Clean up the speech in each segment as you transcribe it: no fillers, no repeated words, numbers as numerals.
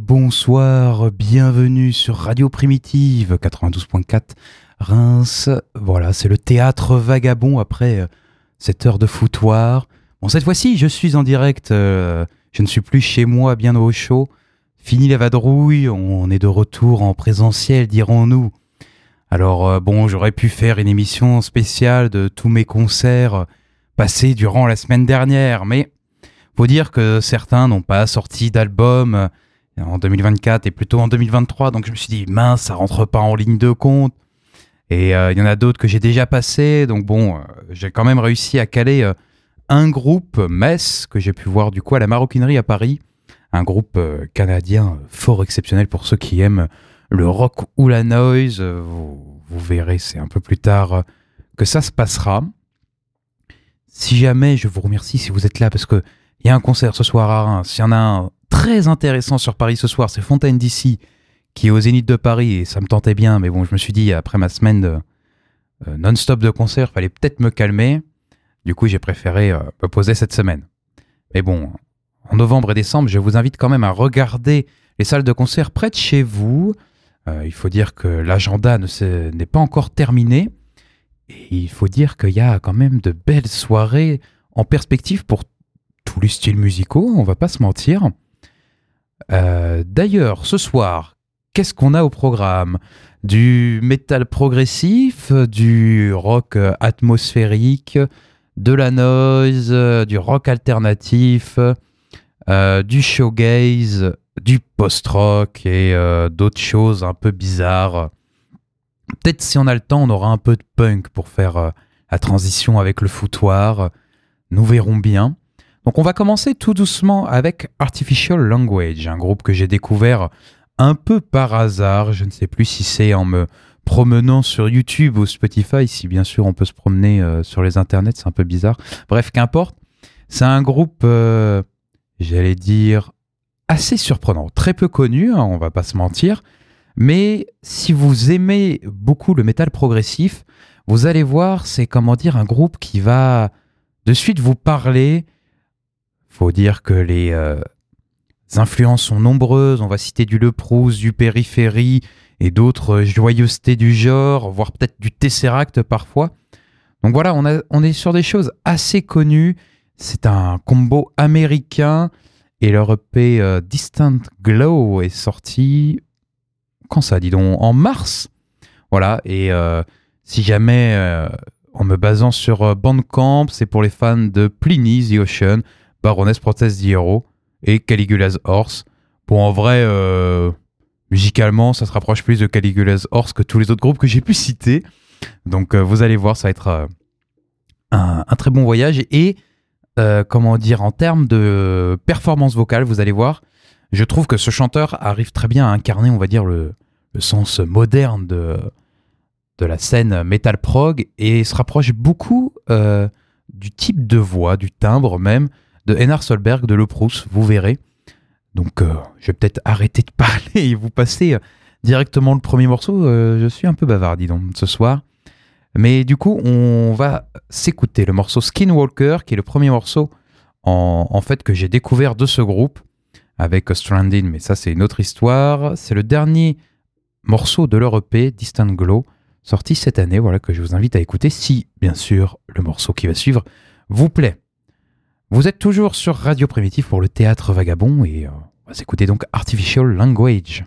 bonsoir, bienvenue sur Radio Primitive 92.4 Reims. Voilà, c'est le théâtre vagabond après cette heure de foutoir. Bon, cette fois-ci, je suis en direct, je ne suis plus chez moi, bien au chaud. Fini la vadrouille, on est de retour en présentiel, dirons-nous. Alors, j'aurais pu faire une émission spéciale de tous mes concerts passés durant la semaine dernière, mais faut dire que certains n'ont pas sorti d'album en 2024 et plutôt en 2023, donc je me suis dit, mince, ça rentre pas en ligne de compte. Et il y en a d'autres que j'ai déjà passés, donc j'ai quand même réussi à caler un groupe, Metz, que j'ai pu voir du coup à la Maroquinerie à Paris, un groupe canadien fort exceptionnel pour ceux qui aiment le rock ou la noise. Vous verrez, c'est un peu plus tard que ça se passera. Si jamais, je vous remercie si vous êtes là, parce qu'il y a un concert ce soir à Reims. Il y en a un très intéressant sur Paris ce soir, c'est Fontaine d'ici, qui est au Zénith de Paris, et ça me tentait bien, mais bon, je me suis dit, après ma semaine de non-stop de concert, il fallait peut-être me calmer. Du coup, j'ai préféré me poser cette semaine. Mais bon, en novembre et décembre, je vous invite quand même à regarder les salles de concert près de chez vous. Il faut dire que l'agenda n'est pas encore terminé. Et il faut dire qu'il y a quand même de belles soirées en perspective pour tous les styles musicaux, on va pas se mentir. D'ailleurs, ce soir, qu'est-ce qu'on a au programme ? Du métal progressif, du rock atmosphérique, de la noise, du rock alternatif, du shoegaze, du post-rock et d'autres choses un peu bizarres. Peut-être si on a le temps, on aura un peu de punk pour faire la transition avec le foutoir. Nous verrons bien. Donc on va commencer tout doucement avec Artificial Language, un groupe que j'ai découvert un peu par hasard. Je ne sais plus si c'est en me promenant sur YouTube ou Spotify, si bien sûr on peut se promener sur les internets, c'est un peu bizarre. Bref, qu'importe. C'est un groupe, j'allais dire, assez surprenant, très peu connu, hein, on va pas se mentir. Mais si vous aimez beaucoup le métal progressif, vous allez voir, c'est un groupe qui va de suite vous parler. Faut dire que les influences sont nombreuses. On va citer du Leproust, du Périphérie et d'autres joyeusetés du genre, voire peut-être du Tesseract parfois. Donc voilà, on est sur des choses assez connues. C'est un combo américain et leur EP Distant Glow est sorti... Quand ça, dis donc, en mars. Voilà, et si jamais, en me basant sur Bandcamp, c'est pour les fans de Pliny the Ocean, Baroness Protest the Hero et Caligula's Horse. Bon, en vrai, musicalement, ça se rapproche plus de Caligula's Horse que tous les autres groupes que j'ai pu citer. Donc, vous allez voir, ça va être un très bon voyage. Et, en termes de performance vocale, vous allez voir, je trouve que ce chanteur arrive très bien à incarner, on va dire, le sens moderne de la scène metal prog et se rapproche beaucoup du type de voix, du timbre même, de Einar Solberg, de Leproust, vous verrez. Donc, je vais peut-être arrêter de parler et vous passer directement le premier morceau. Je suis un peu bavard, dis donc, ce soir. Mais du coup, on va s'écouter le morceau Skinwalker, qui est le premier morceau en fait que j'ai découvert de ce groupe, avec Stranding, mais ça c'est une autre histoire. C'est le dernier morceau de leur EP, Distant Glow, sorti cette année, voilà, que je vous invite à écouter, si bien sûr le morceau qui va suivre vous plaît. Vous êtes toujours sur Radio Primitive pour le théâtre vagabond, et on va s'écouter donc Artificial Language.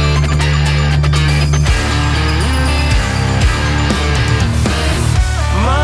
My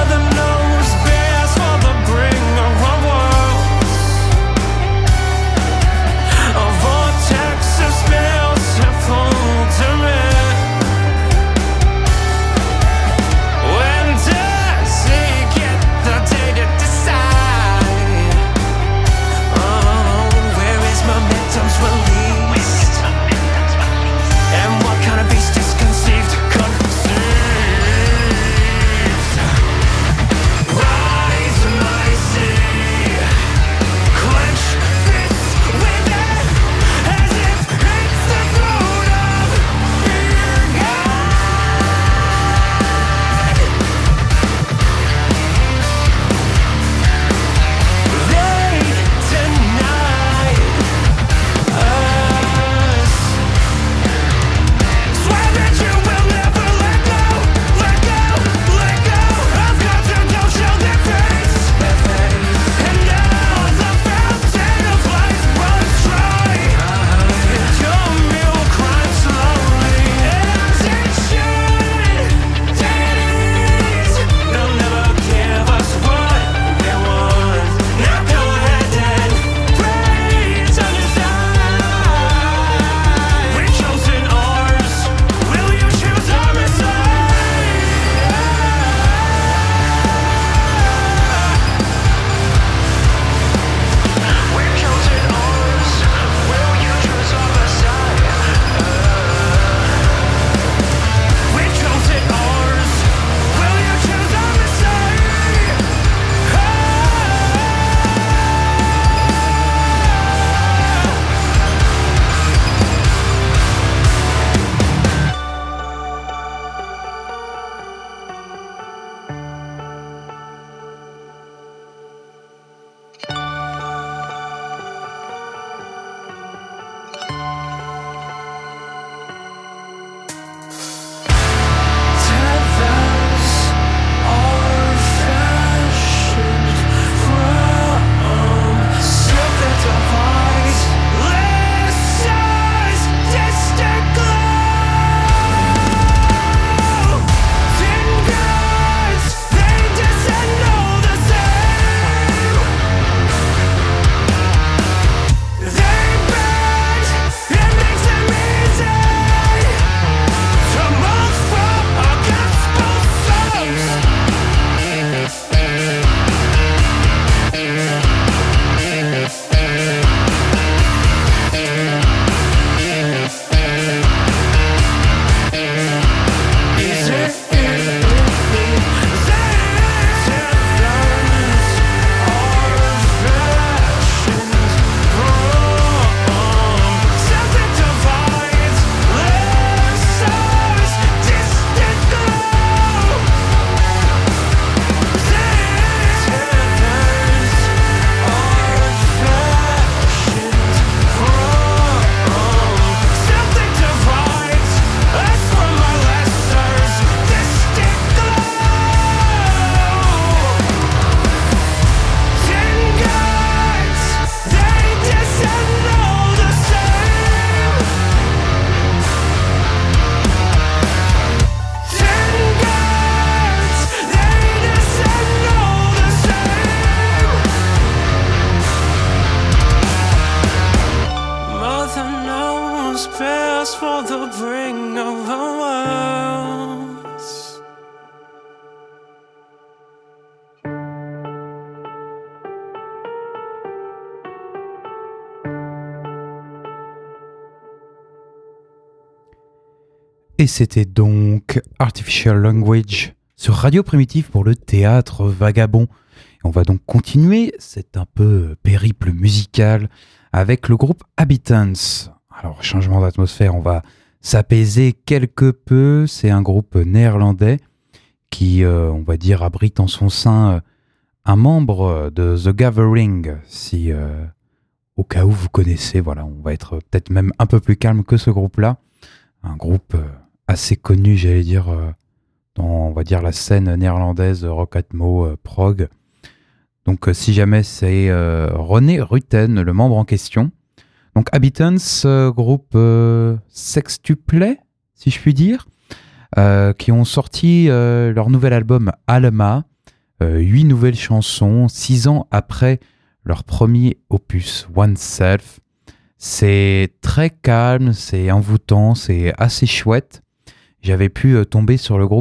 Et c'était donc Artificial Language sur Radio Primitive pour le théâtre vagabond. On va donc continuer cet un peu périple musical avec le groupe Habitants. Alors, changement d'atmosphère, on va s'apaiser quelque peu. C'est un groupe néerlandais qui, on va dire, abrite en son sein un membre de The Gathering. Si, au cas où vous connaissez, voilà, on va être peut-être même un peu plus calme que ce groupe-là. Un groupe assez connu, j'allais dire, dans, on va dire, la scène néerlandaise rock atmo, prog. Donc, si jamais c'est René Rutten, le membre en question. Donc, Habitants, groupe sextuplé, si je puis dire, qui ont sorti leur nouvel album Alma, 8 nouvelles chansons, 6 ans après leur premier opus Oneself. C'est très calme, c'est envoûtant, c'est assez chouette. J'avais pu tomber sur le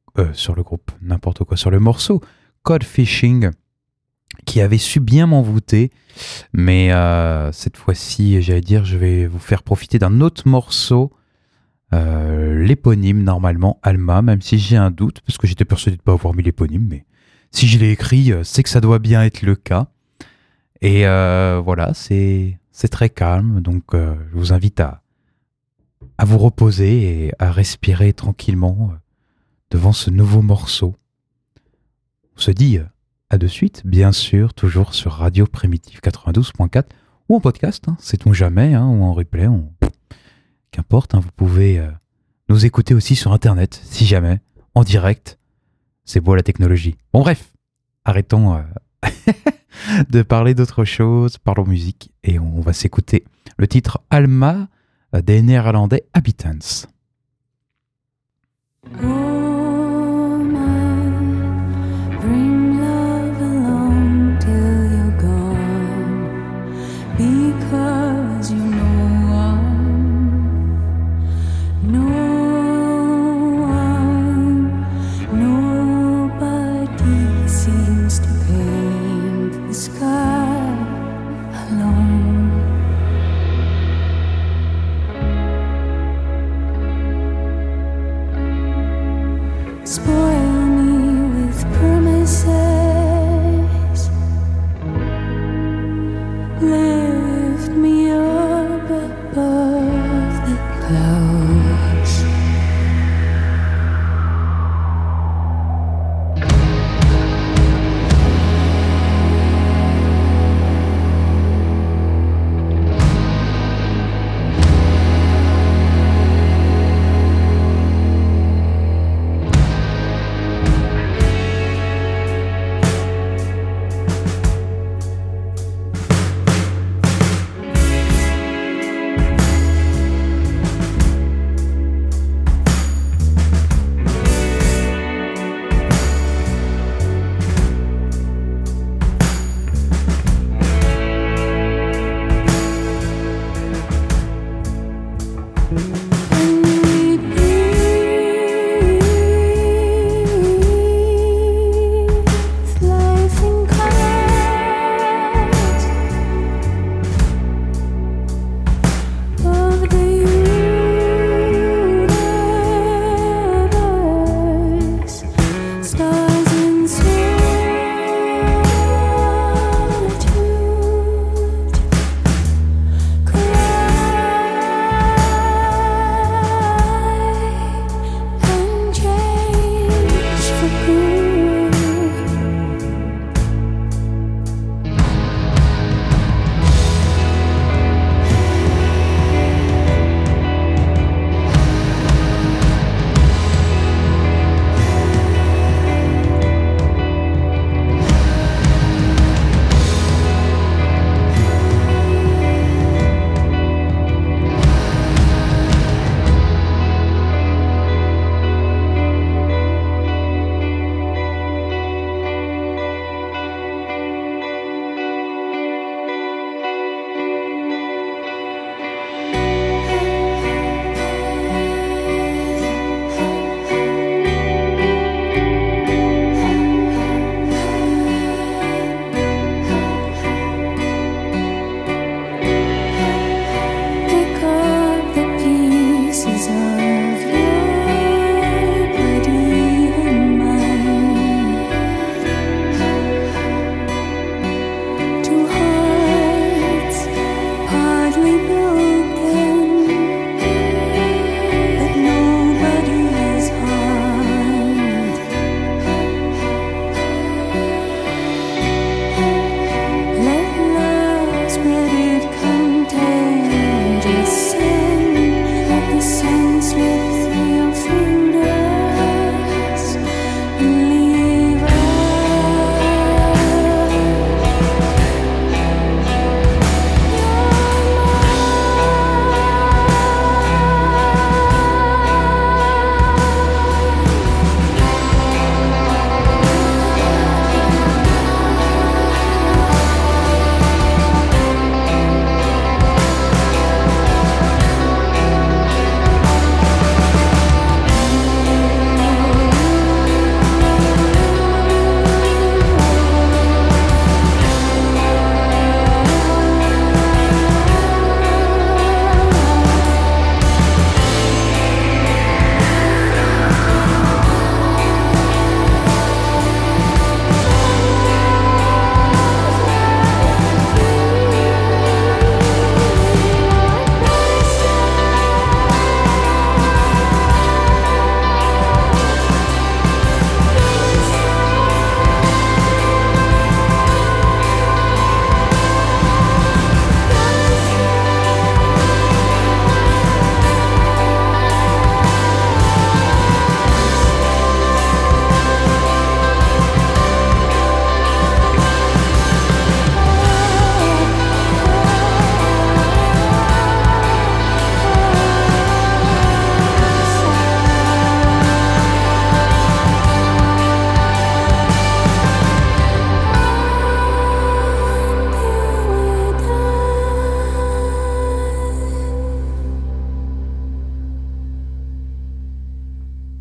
morceau Code Fishing, qui avait su bien m'envoûter, mais cette fois-ci, j'allais dire, je vais vous faire profiter d'un autre morceau, l'éponyme normalement, Alma, même si j'ai un doute, parce que j'étais persuadé de ne pas avoir mis l'éponyme, mais si je l'ai écrit, c'est que ça doit bien être le cas. Et voilà, c'est très calme, donc je vous invite à vous reposer et à respirer tranquillement devant ce nouveau morceau. On se dit à de suite, bien sûr, toujours sur Radio Primitive 92.4 ou en podcast, sait-on jamais, ou en replay, qu'importe, vous pouvez nous écouter aussi sur Internet, si jamais, en direct. C'est beau la technologie. Bon bref, arrêtons de parler d'autre chose, parlons musique, et on va s'écouter le titre Alma des Néerlandais Habitants.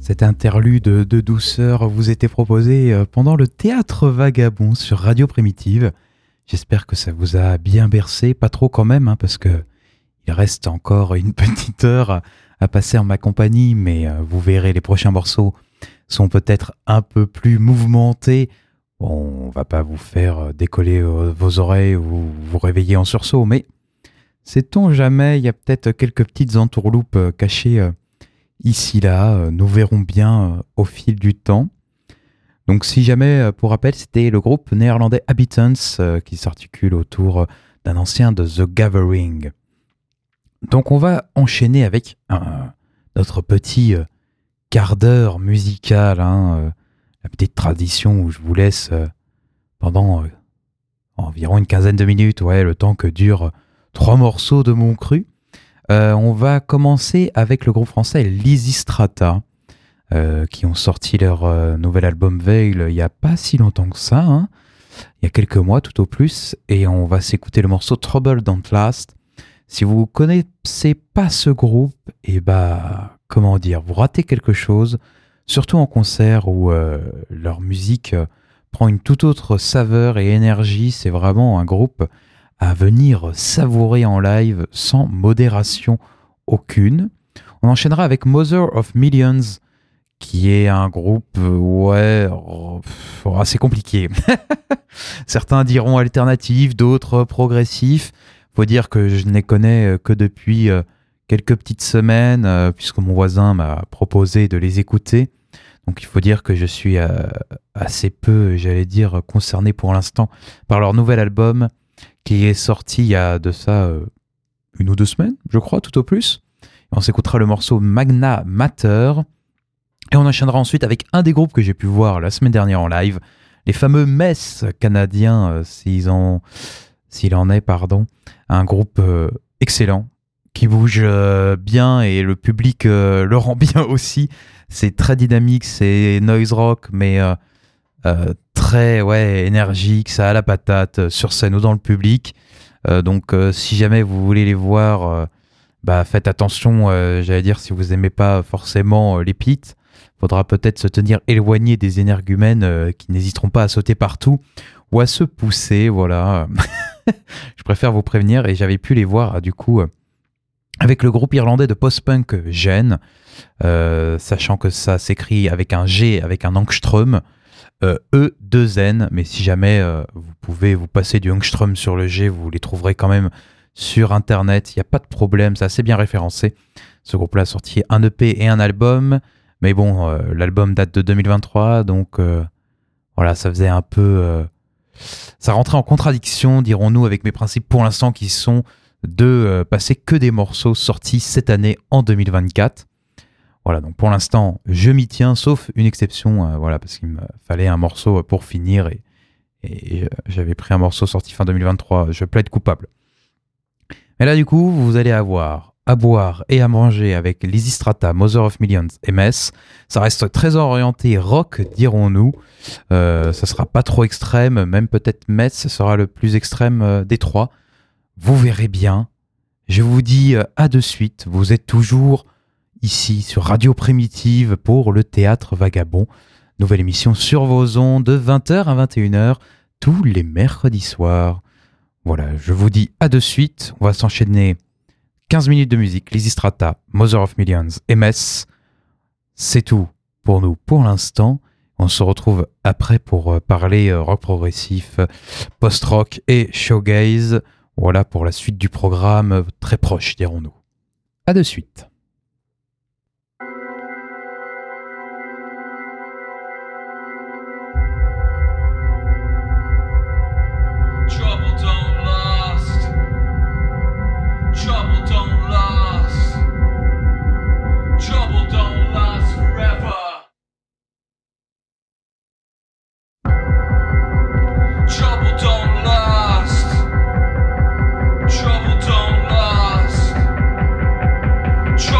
Cet interlude de douceur vous était proposé pendant le Théâtre Vagabond sur Radio Primitive. J'espère que ça vous a bien bercé, pas trop quand même, parce que il reste encore une petite heure à passer en ma compagnie, mais vous verrez, les prochains morceaux sont peut-être un peu plus mouvementés. Bon, on va pas vous faire décoller vos oreilles ou vous réveiller en sursaut, mais sait-on jamais, il y a peut-être quelques petites entourloupes cachées ici, là. Nous verrons bien au fil du temps. Donc si jamais, pour rappel, c'était le groupe néerlandais Habitants qui s'articule autour d'un ancien de The Gathering. Donc on va enchaîner avec notre petit quart d'heure musical, la petite tradition où je vous laisse pendant environ une quinzaine de minutes, le temps que durent 3 morceaux de mon cru. On va commencer avec le groupe français Lysistrata, qui ont sorti leur nouvel album Veil il n'y a pas si longtemps que ça, il y a quelques mois tout au plus, et on va s'écouter le morceau Trouble Don't Last. Si vous ne connaissez pas ce groupe, vous ratez quelque chose, surtout en concert où leur musique prend une toute autre saveur et énergie. C'est vraiment un groupe à venir savourer en live sans modération aucune. On enchaînera avec Mother of Millions, qui est un groupe, assez compliqué. Certains diront alternatif, d'autres progressif. Faut dire que je ne les connais que depuis quelques petites semaines, puisque mon voisin m'a proposé de les écouter. Donc il faut dire que je suis assez peu, concerné pour l'instant par leur nouvel album, qui est sorti il y a de ça 1 ou 2 semaines, je crois, tout au plus. Et on s'écoutera le morceau Magna Mater. Et on enchaînera ensuite avec un des groupes que j'ai pu voir la semaine dernière en live, les fameux Mess canadiens, s'il en est, un groupe excellent, qui bouge bien et le public le rend bien aussi. C'est très dynamique, c'est noise rock, mais très énergique, ça a la patate sur scène ou dans le public. Donc si jamais vous voulez les voir, faites attention, si vous n'aimez pas forcément les pits, faudra peut-être se tenir éloigné des énergumènes qui n'hésiteront pas à sauter partout ou à se pousser, voilà. Je préfère vous prévenir, et j'avais pu les voir avec le groupe irlandais de post-punk Gêne, sachant que ça s'écrit avec un G, avec un angstrom, E2N, mais si jamais vous pouvez vous passer du angstrom sur le G, vous les trouverez quand même sur internet, il n'y a pas de problème, c'est assez bien référencé. Ce groupe-là a sorti un EP et un album, mais bon, l'album date de 2023, donc ça faisait un peu... ça rentrait en contradiction, dirons-nous, avec mes principes pour l'instant, qui sont de passer que des morceaux sortis cette année en 2024. Voilà, donc pour l'instant, je m'y tiens, sauf une exception, parce qu'il me fallait un morceau pour finir, et j'avais pris un morceau sorti fin 2023, je plaide coupable. Mais là, du coup, vous allez avoir à boire et à manger avec Lysistrata, Mother of Millions et Mess. Ça reste très orienté rock, dirons-nous. Ça sera pas trop extrême, même peut-être Mess sera le plus extrême des trois. Vous verrez bien. Je vous dis à de suite. Vous êtes toujours ici sur Radio Primitive pour le Théâtre Vagabond. Nouvelle émission sur vos ondes de 20h à 21h tous les mercredis soirs. Voilà, je vous dis à de suite. On va s'enchaîner 15 minutes de musique, Lysistrata, Mother of Millions et Mess. C'est tout pour nous pour l'instant. On se retrouve après pour parler rock progressif, post-rock et showgaze. Voilà pour la suite du programme, très proche, dirons-nous. À de suite. Trouble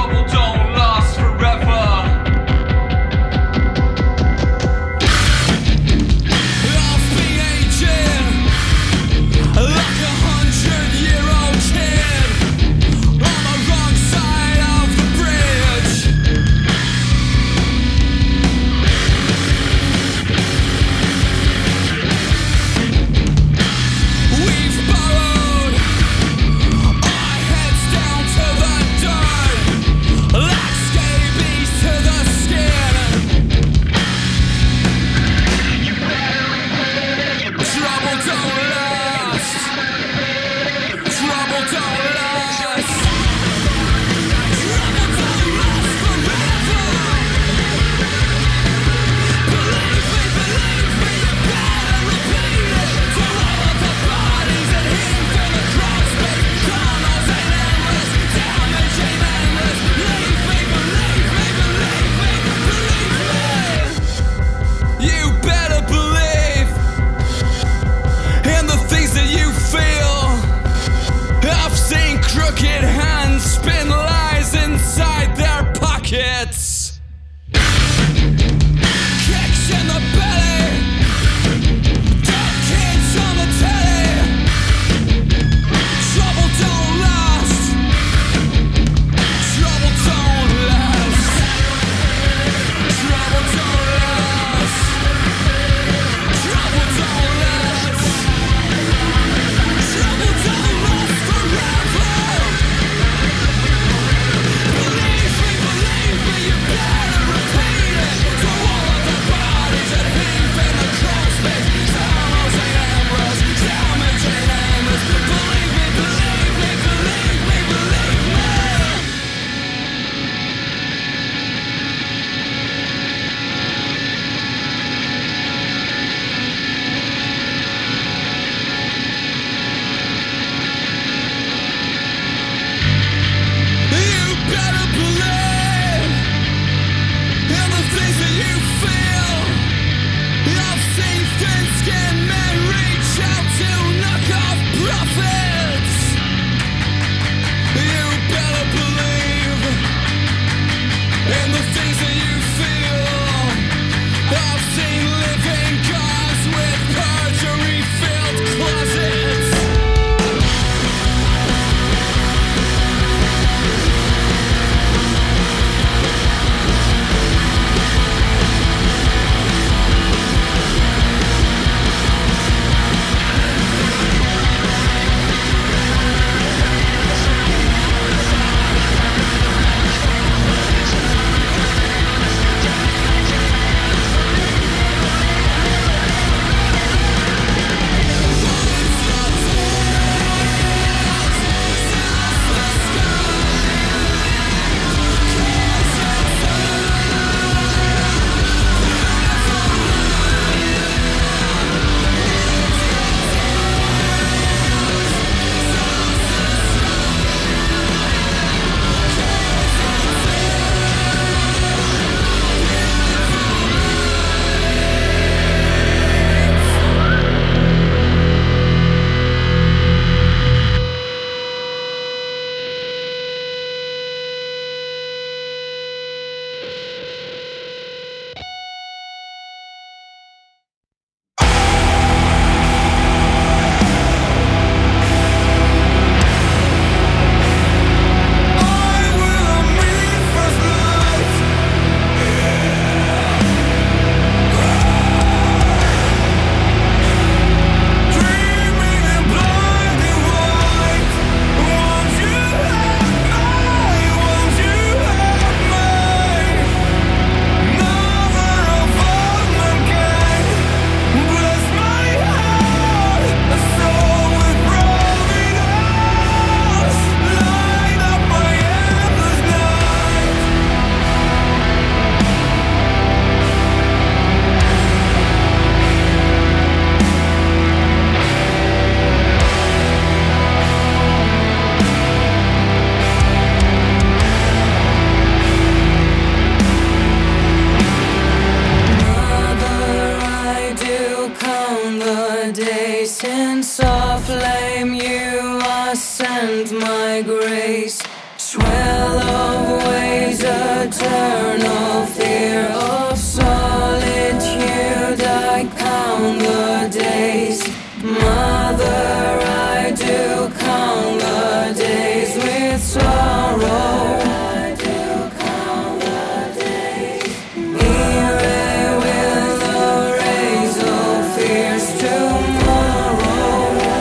day since of flame you are sent my grace. Swell of ways, eternal fear of solitude, I count the days. Mother, I do count the days with sorrow. I do count the days. Ere will erase all fears tomorrow.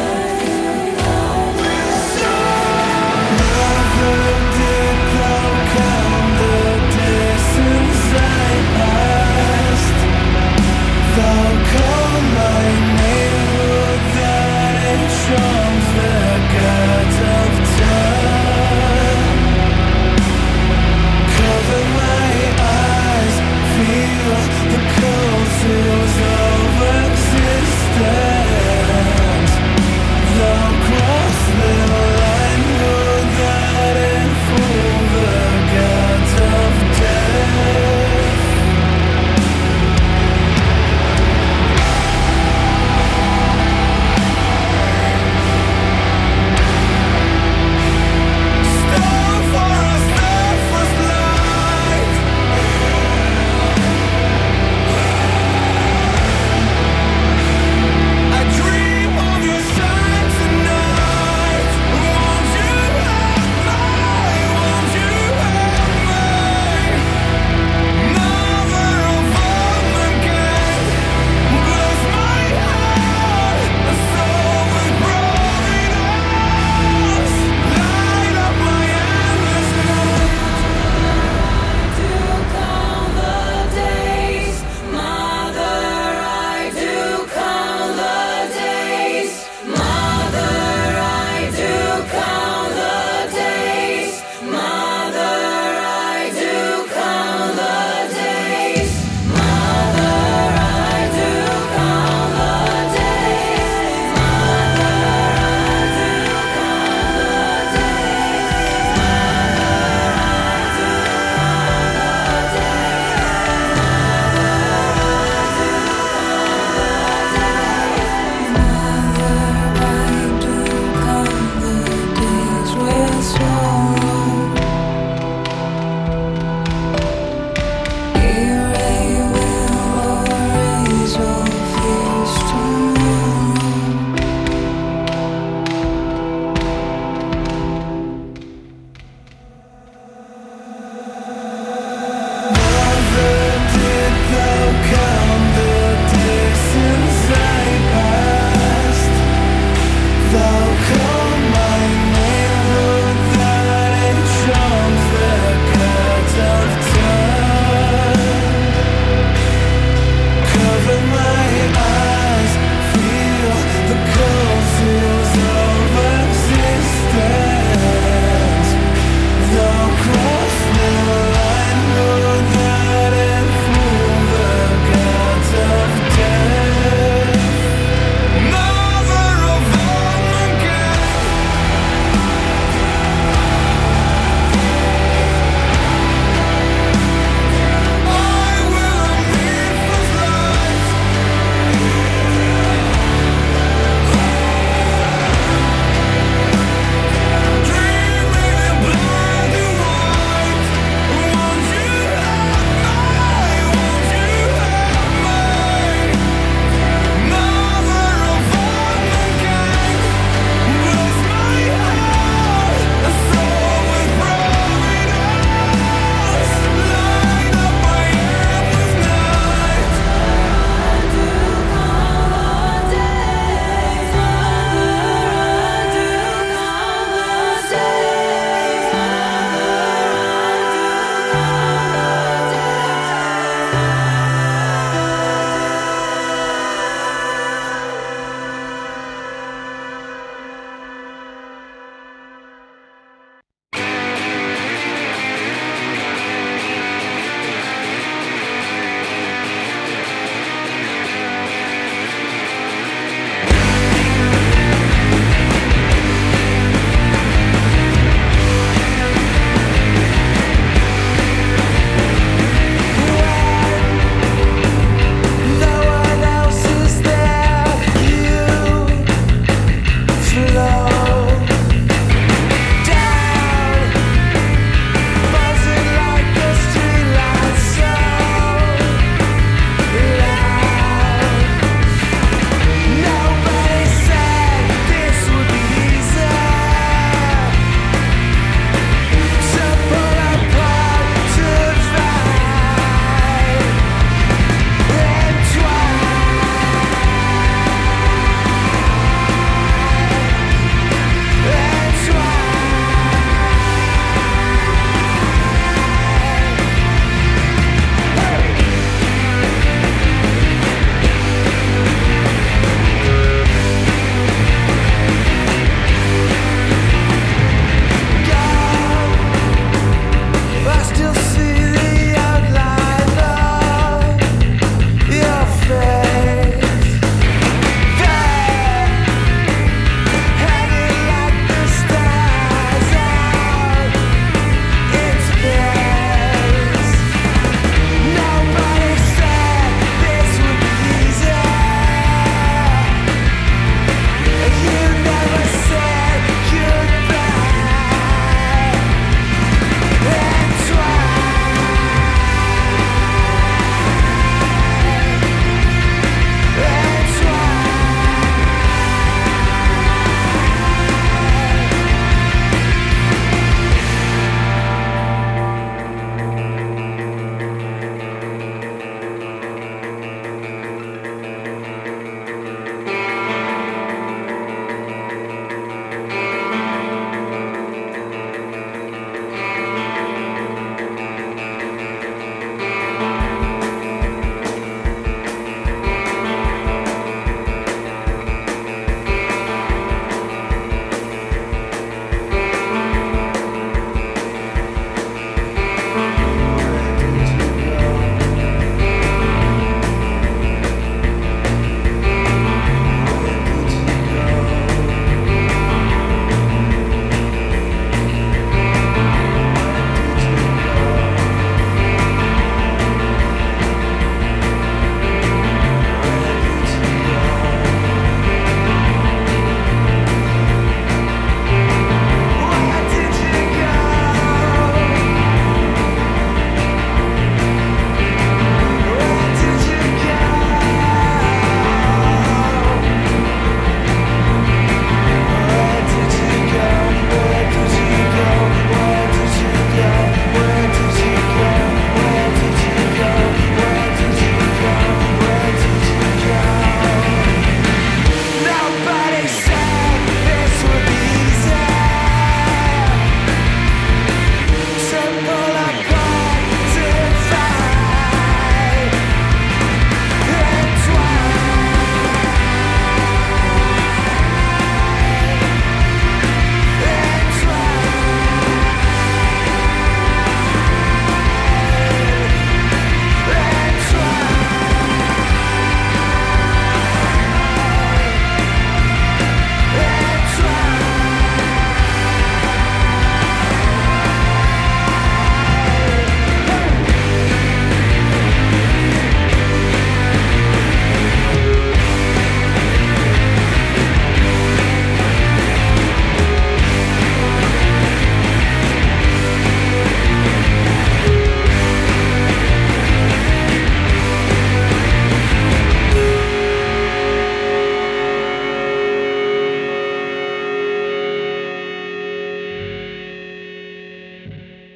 Never did thou count the days since I passed. Thou call my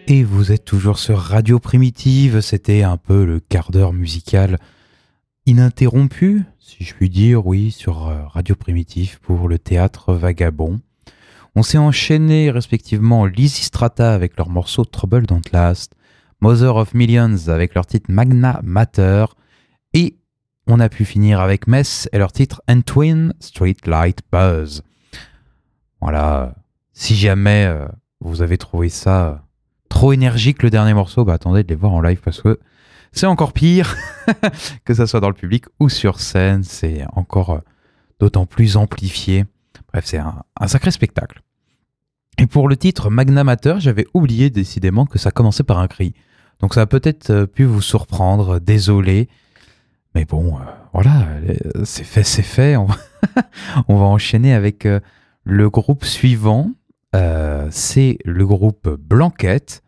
Et vous êtes toujours sur Radio Primitive, c'était un peu le quart d'heure musical ininterrompu, si je puis dire, oui, sur Radio Primitive pour le théâtre Vagabond. On s'est enchaîné respectivement Lysistrata avec leur morceau Trouble Don't Last, Mother of Millions avec leur titre Magna Mater, et on a pu finir avec Mess et leur titre Entwin Street Light Buzz. Voilà, si jamais vous avez trouvé ça trop énergique le dernier morceau, bah attendez de les voir en live parce que c'est encore pire, que ça soit dans le public ou sur scène, c'est encore d'autant plus amplifié. Bref, c'est un sacré spectacle. Et pour le titre Magna Mater, j'avais oublié décidément que ça commençait par un cri. Donc ça a peut-être pu vous surprendre, désolé. Mais bon, voilà, c'est fait. On va enchaîner avec le groupe suivant. C'est le groupe Blanquette.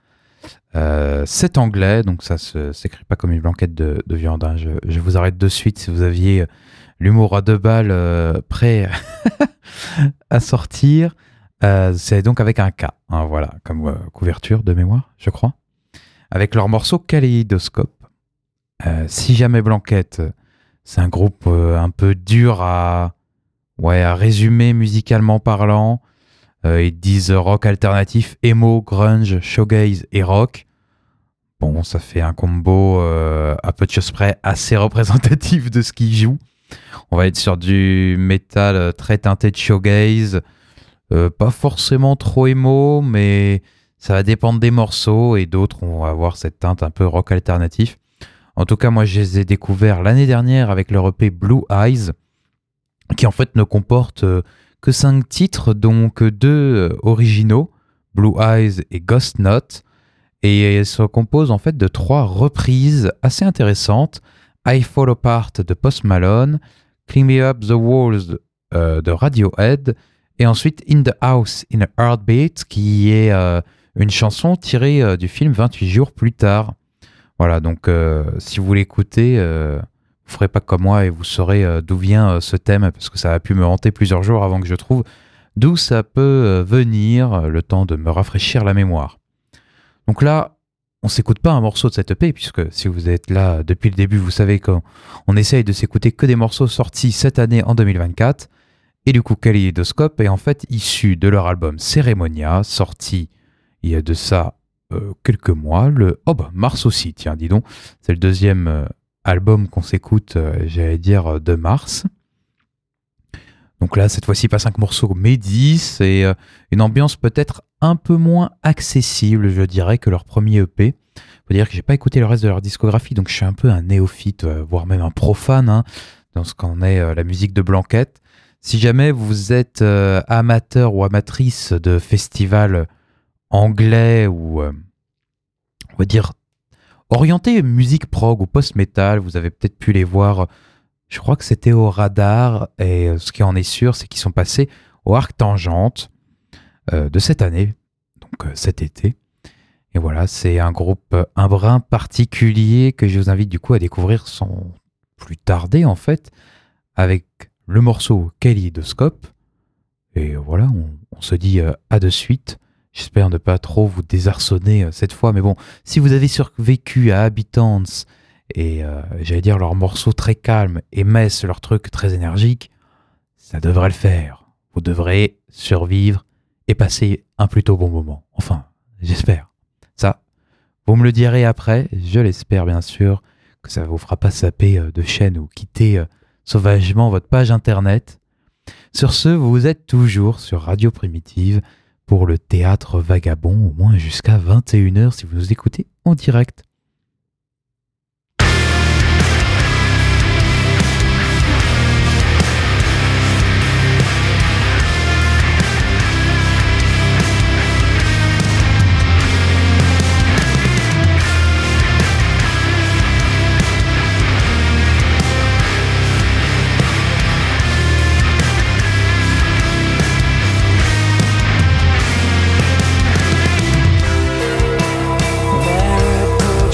C'est anglais, donc ça ne s'écrit pas comme une blanquette de viande. Hein. Je vous arrête de suite si vous aviez l'humour à 2 balles prêt à sortir. C'est donc avec un K, hein, voilà, comme couverture de mémoire, je crois. Avec leur morceau Kaléidoscope. Si jamais Blanquette, c'est un groupe un peu dur à résumer musicalement parlant. Ils disent rock alternatif, emo, grunge, shoegaze et rock. Bon, ça fait un combo à peu de choses près assez représentatif de ce qu'ils jouent. On va être sur du métal très teinté de shoegaze, pas forcément trop emo, mais ça va dépendre des morceaux et d'autres on va avoir cette teinte un peu rock alternatif. En tout cas, moi je les ai découverts l'année dernière avec leur EP Blue Eyes, qui en fait ne comporte que 5 titres, donc 2 originaux, Blue Eyes et Ghost Note, et elle se compose en fait de 3 reprises assez intéressantes. I Fall Apart de Post Malone, Clean Me Up the Walls de Radiohead, et ensuite In the House in a Heartbeat, qui est une chanson tirée du film 28 jours plus tard. Voilà, donc si vous l'écoutez, vous ferez pas comme moi et vous saurez d'où vient ce thème, parce que ça a pu me hanter plusieurs jours avant que je trouve d'où ça peut venir, le temps de me rafraîchir la mémoire. Donc là, on s'écoute pas un morceau de cette EP, puisque si vous êtes là depuis le début, vous savez qu'on essaye de s'écouter que des morceaux sortis cette année en 2024, et du coup Kaléidoscope est en fait issu de leur album Ceremonia, sorti il y a de ça quelques mois, mars aussi, tiens, dis donc, c'est le deuxième album qu'on s'écoute, j'allais dire, de mars. Donc là, cette fois-ci, pas 5 morceaux, mais 10, et une ambiance peut-être un peu moins accessible, je dirais, que leur premier EP. Faut dire que j'ai pas écouté le reste de leur discographie, donc je suis un peu un néophyte, voire même un profane, hein, dans ce qu'en est la musique de Blanquette. Si jamais vous êtes amateur ou amatrice de festivals anglais ou, on va dire, orienté musique prog ou post-metal, vous avez peut-être pu les voir, je crois que c'était au Radar, et ce qui en est sûr, c'est qu'ils sont passés au Arc Tangente de cette année, donc cet été. Et voilà, c'est un groupe, un brin particulier que je vous invite du coup à découvrir sans plus tarder en fait, avec le morceau Kaléidoscope. Et voilà, on se dit à de suite. J'espère ne pas trop vous désarçonner cette fois, mais bon, si vous avez survécu à Habitants et j'allais dire leurs morceaux très calmes et Mess, leurs trucs très énergiques, ça devrait le faire. Vous devrez survivre et passer un plutôt bon moment. Enfin, j'espère. Ça, vous me le direz après, je l'espère bien sûr, que ça ne vous fera pas saper de chaîne ou quitter sauvagement votre page internet. Sur ce, vous êtes toujours sur Radio Primitive pour le théâtre Vagabond, au moins jusqu'à 21h si vous nous écoutez en direct. Mariposa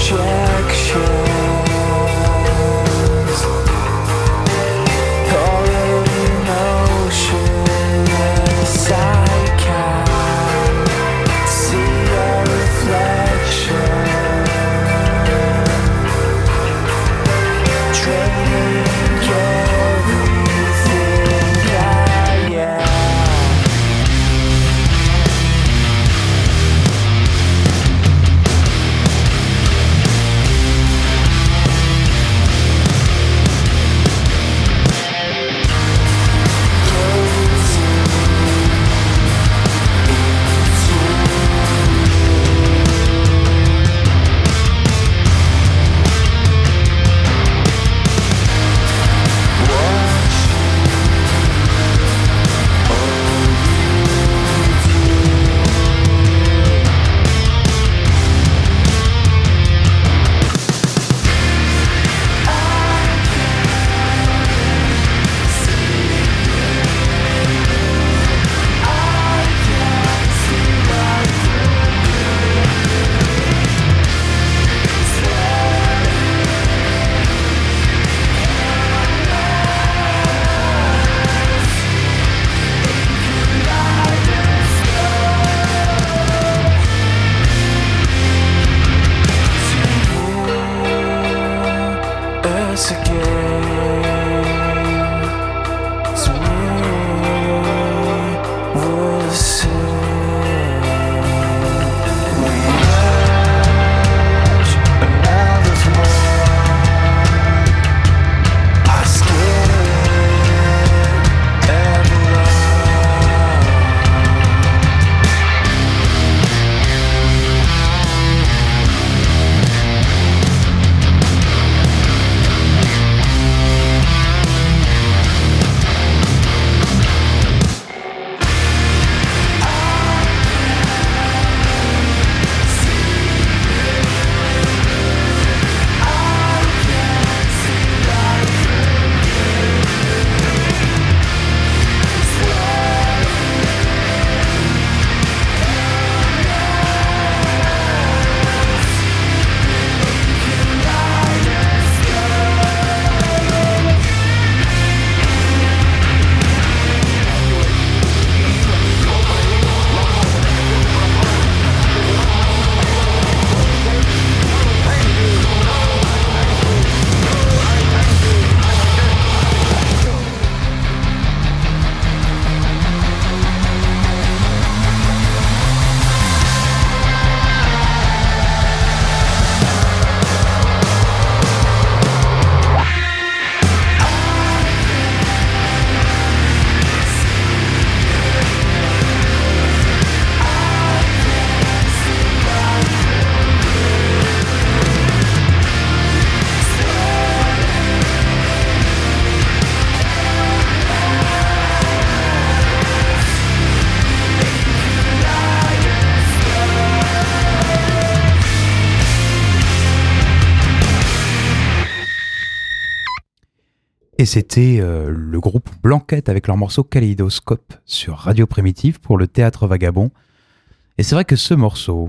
Et c'était le groupe Blanquette avec leur morceau Kaléidoscope sur Radio Primitive pour le Théâtre Vagabond. Et c'est vrai que ce morceau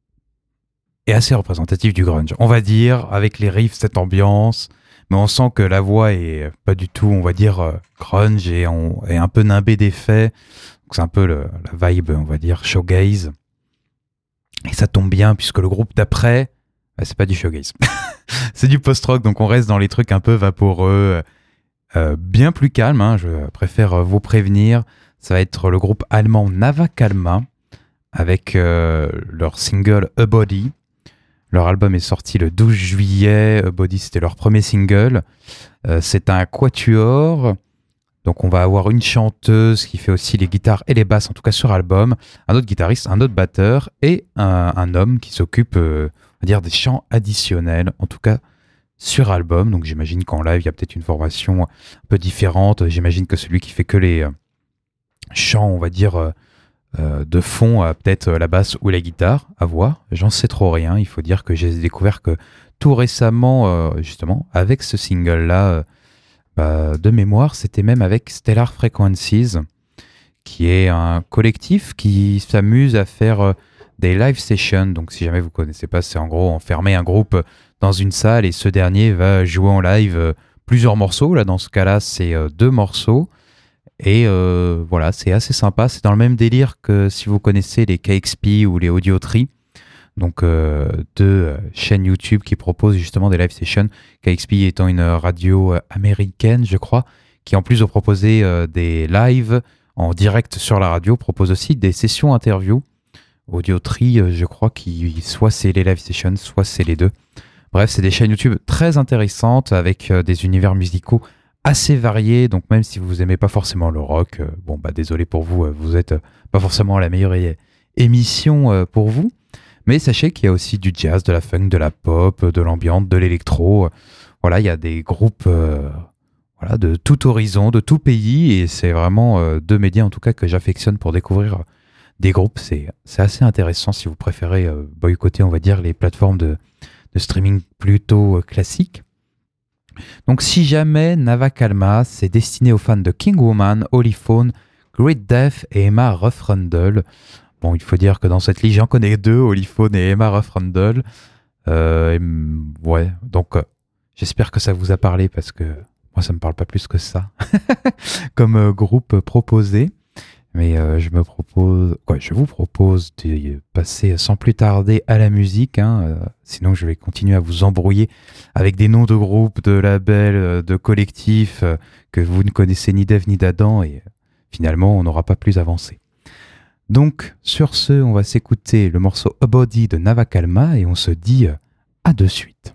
est assez représentatif du grunge. On va dire, avec les riffs, cette ambiance, mais on sent que la voix est pas du tout, on va dire, grunge et un peu nimbée d'effets. Donc c'est un peu la vibe, on va dire, shoegaze. Et ça tombe bien puisque le groupe d'après, c'est pas du shoegaze. C'est du post-rock, donc on reste dans les trucs un peu vaporeux, bien plus calme, hein, je préfère vous prévenir. Ça va être le groupe allemand Nava Kalma avec leur single A Body. Leur album est sorti le 12 juillet. A Body, c'était leur premier single. C'est un quatuor. Donc on va avoir une chanteuse qui fait aussi les guitares et les basses, en tout cas sur album, un autre guitariste, un autre batteur et un homme qui s'occupe, on va dire, des chants additionnels, en tout cas sur album. Donc j'imagine qu'en live, il y a peut-être une formation un peu différente. J'imagine que celui qui fait que les chants, on va dire, de fond, a peut-être la basse ou la guitare, à voir. J'en sais trop rien. Il faut dire que j'ai découvert que tout récemment, justement, avec ce single-là, de mémoire, c'était même avec Stellar Frequencies, qui est un collectif qui s'amuse à faire des live sessions. Donc si jamais vous ne connaissez pas, c'est en gros enfermer un groupe dans une salle et ce dernier va jouer en live plusieurs morceaux. Là, dans ce cas-là, c'est 2 morceaux. Et voilà, c'est assez sympa. C'est dans le même délire que si vous connaissez les KXP ou les Audiotree. Donc, 2 chaînes YouTube qui proposent justement des live sessions. KXP étant une radio américaine, je crois, qui en plus de proposer des lives en direct sur la radio, propose aussi des sessions interviews. Audiotree, je crois, qui soit c'est les live sessions, soit c'est les deux. Bref, c'est des chaînes YouTube très intéressantes avec des univers musicaux assez variés. Donc, même si vous aimez pas forcément le rock, désolé pour vous, vous êtes pas forcément la meilleure émission pour vous. Mais sachez qu'il y a aussi du jazz, de la funk, de la pop, de l'ambiance, de l'électro. Voilà, il y a des groupes de tout horizon, de tout pays. Et c'est vraiment 2 médias, en tout cas, que j'affectionne pour découvrir des groupes. C'est assez intéressant si vous préférez boycotter, on va dire, les plateformes de streaming plutôt classiques. Donc, si jamais Nava Kalma, c'est destiné aux fans de King Woman, Holyphone, Great Death et Emma Rough-Rundle. Bon, il faut dire que dans cette liste, j'en connais 2, Holyphone et Emma Rough-Rundle. Donc j'espère que ça vous a parlé parce que moi, ça me parle pas plus que ça comme groupe proposé. Mais je vous propose de passer sans plus tarder à la musique. Sinon, je vais continuer à vous embrouiller avec des noms de groupes, de labels, de collectifs que vous ne connaissez ni d'Ève ni d'Adam. Et finalement, on n'aura pas plus avancé. Donc, sur ce, on va s'écouter le morceau A Body de Nava Kalma et on se dit à de suite.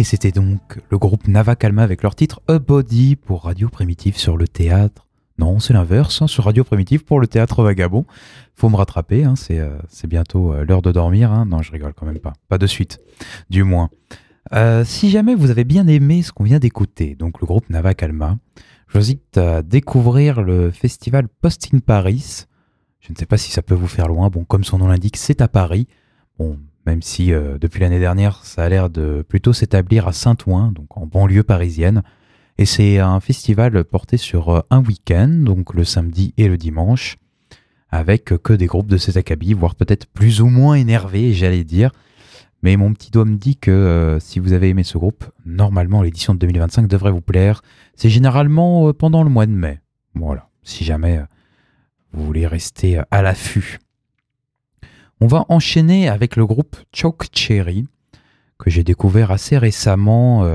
Et c'était donc le groupe Nava Calma avec leur titre A Body pour Radio Primitive sur le théâtre. Non, c'est l'inverse, hein, sur Radio Primitive pour le théâtre Vagabond. Faut me rattraper, hein, c'est bientôt l'heure de dormir. Hein. Non, je rigole quand même pas. Pas de suite, du moins. Si jamais vous avez bien aimé ce qu'on vient d'écouter, donc le groupe Nava Calma, je vous invite à découvrir le festival Post in Paris. Je ne sais pas si ça peut vous faire loin. Bon, comme son nom l'indique, c'est à Paris. Bon, même si depuis l'année dernière, ça a l'air de plutôt s'établir à Saint-Ouen, donc en banlieue parisienne. Et c'est un festival porté sur un week-end, donc le samedi et le dimanche, avec que des groupes de cet acabit, voire peut-être plus ou moins énervés, j'allais dire. Mais mon petit doigt me dit que si vous avez aimé ce groupe, normalement l'édition de 2025 devrait vous plaire. C'est généralement pendant le mois de mai. Voilà, si jamais vous voulez rester à l'affût. On va enchaîner avec le groupe Choke Cherry, que j'ai découvert assez récemment.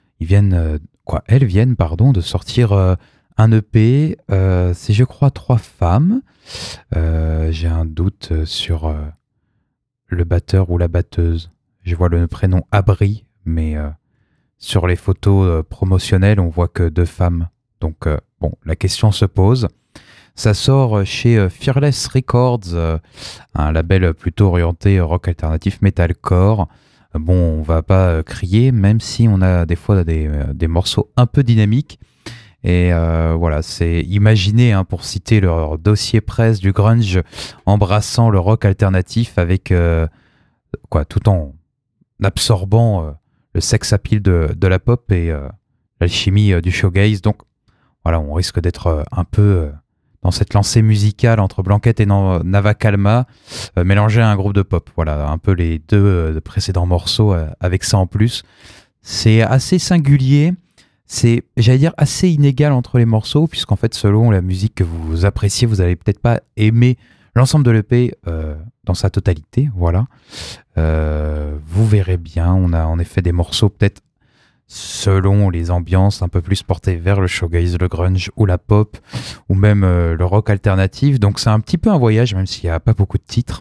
Elles viennent de sortir un EP. C'est, je crois, 3 femmes. J'ai un doute sur le batteur ou la batteuse. Je vois le prénom Abri, mais sur les photos promotionnelles, on voit que 2 femmes. Donc, la question se pose. Ça sort chez Fearless Records, un label plutôt orienté rock alternatif metalcore. Bon, on va pas crier, même si on a des fois des morceaux un peu dynamiques. Et voilà, c'est imaginé, hein, pour citer leur dossier presse du grunge, embrassant le rock alternatif avec tout en absorbant le sex appeal de la pop et l'alchimie du shoegaze. Donc voilà, on risque d'être un peu dans cette lancée musicale entre Blanquette et Nava Calma, mélangé à un groupe de pop. Voilà, un peu les 2 précédents morceaux avec ça en plus. C'est assez singulier. C'est, j'allais dire, assez inégal entre les morceaux, puisqu'en fait, selon la musique que vous appréciez, vous n'allez peut-être pas aimer l'ensemble de l'EP dans sa totalité. Voilà. Vous verrez bien, on a en effet des morceaux peut-être selon les ambiances un peu plus portées vers le shoegaze, le grunge ou la pop, ou même le rock alternatif. Donc c'est un petit peu un voyage, même s'il n'y a pas beaucoup de titres.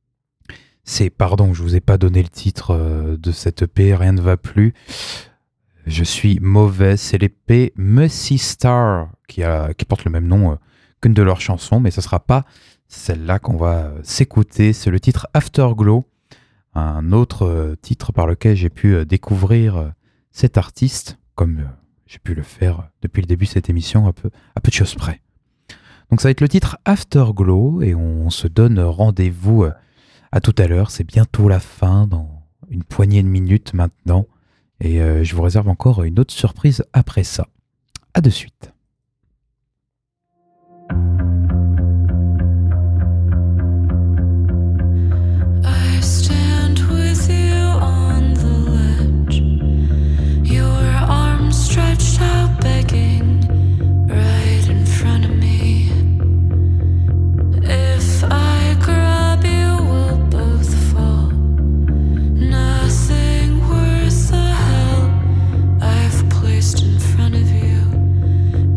Je vous ai pas donné le titre de cette EP, rien ne va plus. Je suis mauvais, c'est l'EP Messy Star qui porte le même nom qu'une de leurs chansons, mais ce ne sera pas celle-là qu'on va s'écouter. C'est le titre Afterglow, un autre titre par lequel j'ai pu découvrir cet artiste, comme j'ai pu le faire depuis le début de cette émission, à peu de choses près. Donc ça va être le titre Afterglow, et on se donne rendez-vous à tout à l'heure. C'est bientôt la fin, dans une poignée de minutes maintenant. Et je vous réserve encore une autre surprise après ça. À de suite. I stand with you on the ledge, your arms stretched out begging right in front of me. If I grab you, we'll both fall. Nothing worth the hell I've placed in front of you.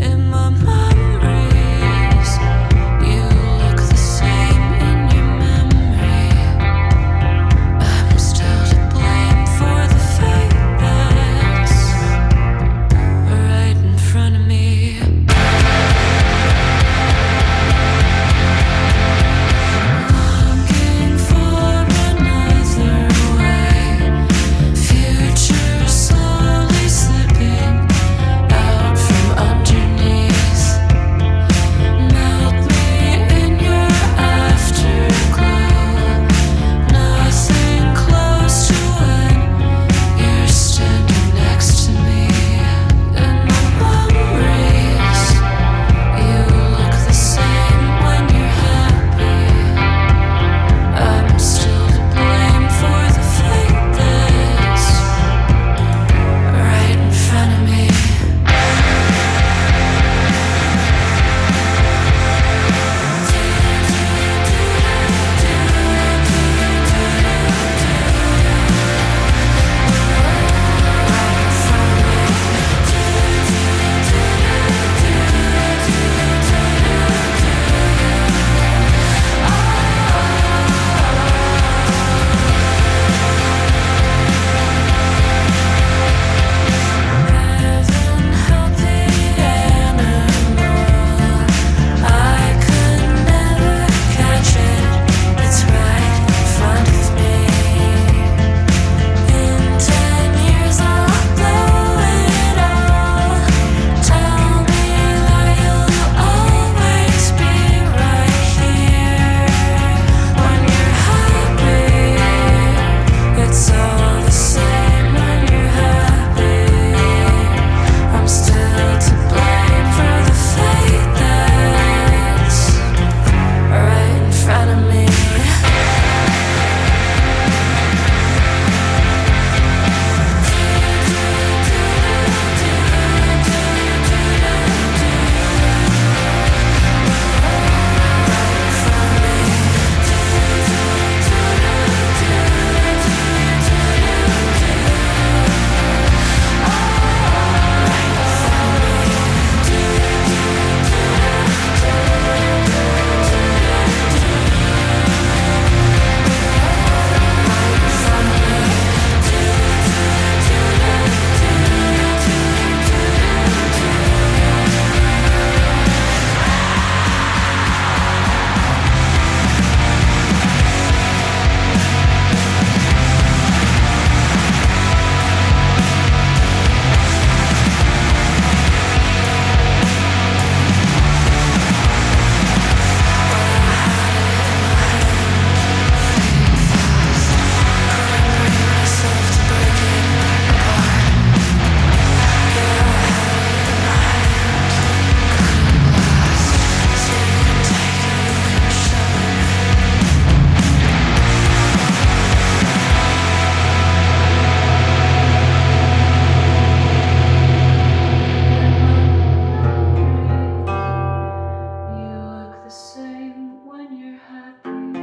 the same when you're happy.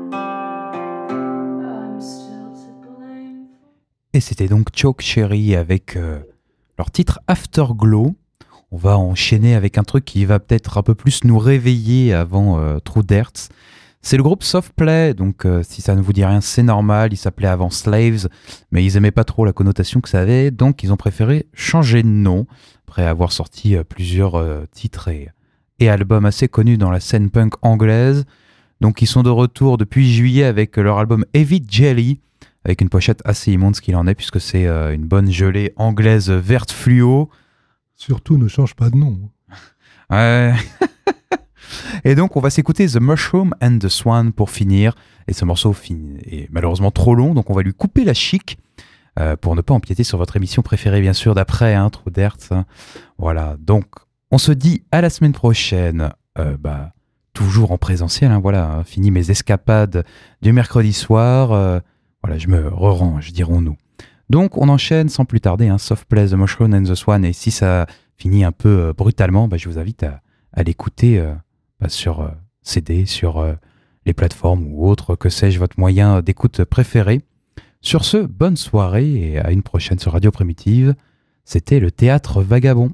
I'm still to blame. Et c'était donc Choke Cherry avec leur titre Afterglow. On va enchaîner avec un truc qui va peut-être un peu plus nous réveiller avant True Dirt. C'est le groupe Softplay, donc si ça ne vous dit rien, c'est normal. Il s'appelait avant Slaves, mais ils aimaient pas trop la connotation que ça avait, donc ils ont préféré changer de nom, après avoir sorti plusieurs titres et albums assez connus dans la scène punk anglaise. Donc ils sont de retour depuis juillet avec leur album Heavy Jelly, avec une pochette assez immonde ce qu'il en est, puisque c'est une bonne gelée anglaise verte fluo. Surtout, ne change pas de nom. Ouais. Et donc, on va s'écouter The Mushroom and the Swan pour finir. Et ce morceau est malheureusement trop long, donc on va lui couper la chic pour ne pas empiéter sur votre émission préférée, bien sûr, d'après, True Dirt. Voilà, donc on se dit à la semaine prochaine, toujours en présentiel. Voilà, fini mes escapades du mercredi soir. Voilà, je me re-range, dirons-nous. Donc, on enchaîne sans plus tarder, Softplay, The Mushroom and the Swan. Et si ça finit un peu brutalement, je vous invite à l'écouter sur CD, sur les plateformes ou autres, que sais-je, votre moyen d'écoute préféré. Sur ce, bonne soirée et à une prochaine sur Radio Primitive. C'était le Théâtre Vagabond.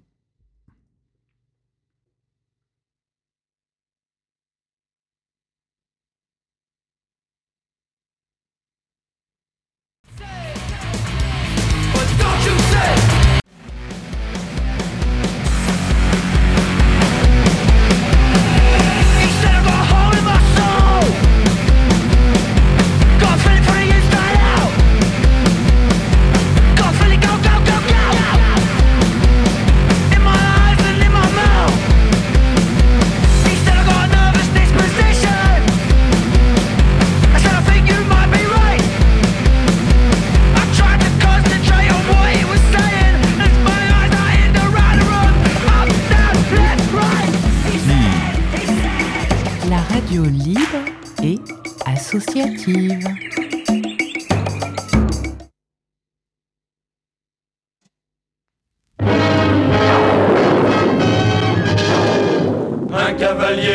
La radio libre et associative.